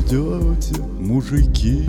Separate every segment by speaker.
Speaker 1: идете, мужики?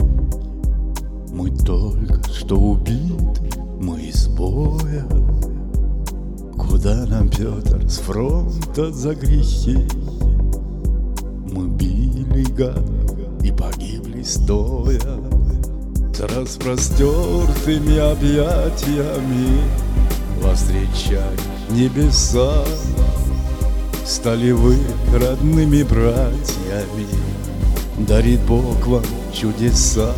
Speaker 1: Мы только что убиты, мы из боя. Куда нам, Петр, с фронта за грехи? Мы били гадов и погибли стоя. С распростертыми объятиями вас встречать небеса. Стали вы родными братьями, дарит Бог вам чудеса.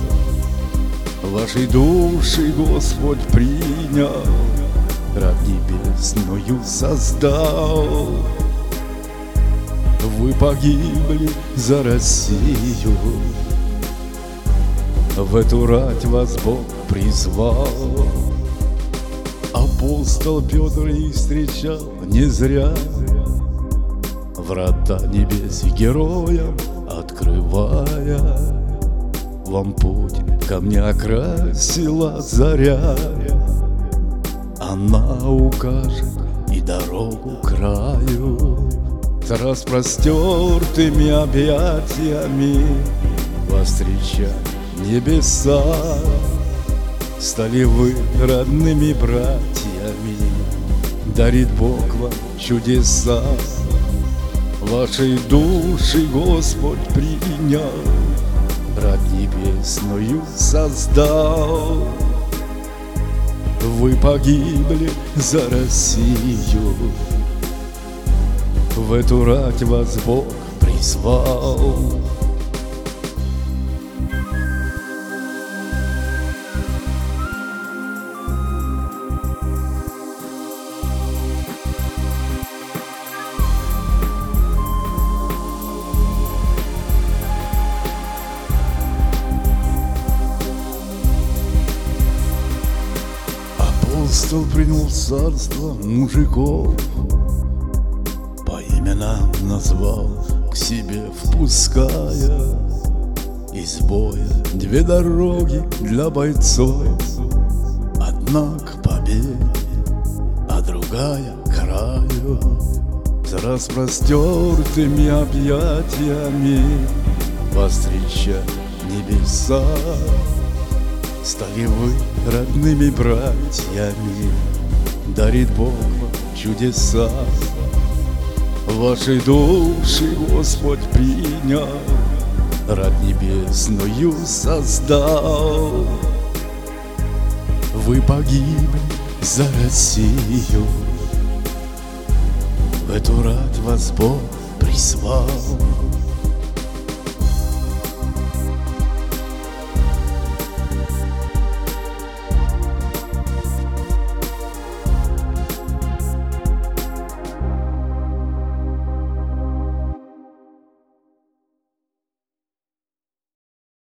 Speaker 1: Ваши души Господь принял, раб небесную создал. Вы погибли за Россию, в эту рать вас Бог призвал. Апостол Петр их встречал не зря, врата небес героям открывая. Вам путь ко мне окрасила заря, она укажет и дорогу к краю. С распростертыми объятиями вас встречать небеса. Стали вы родными братьями, дарит Бог вам чудеса. Ваши души Господь принял, рать небесную создал. Вы погибли за Россию, в эту рать вас Бог призвал. Апостол принял царство мужиков, по именам назвал, к себе впуская. Из боя две дороги для бойцов, одна к победе, а другая к краю. С распростертыми объятиями вас встречать небеса. Стали вы родными братьями, дарит Бог вам чудеса. Ваши души Господь принял, рать небесную создал. Вы погибли за Россию, в эту рать вас Бог призвал.